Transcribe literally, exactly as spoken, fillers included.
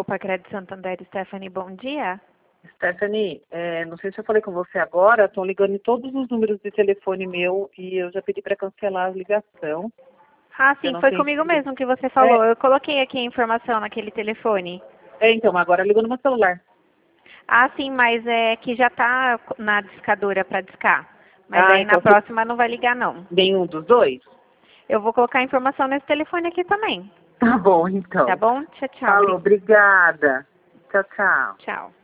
Copa Crédito Santander, Stephanie, bom dia. Stephanie, é, não sei se eu falei com você agora, estão ligando em todos os números de telefone meu e eu já pedi para cancelar a ligação. Ah, Eu sim, não foi tenho comigo que... mesmo que você falou. É, Eu coloquei aqui a informação naquele telefone. é, então, agora ligou no meu celular. Ah, sim, mas é que já tá na discadora para discar. Mas Ah, aí na então, se- próxima não vai ligar, não. nenhum dos dois? Eu vou colocar a informação nesse telefone aqui também. Tá bom, Tá então. bom? Tchau, tchau. Falou, Bri- obrigada. Tchau, tchau. Tchau.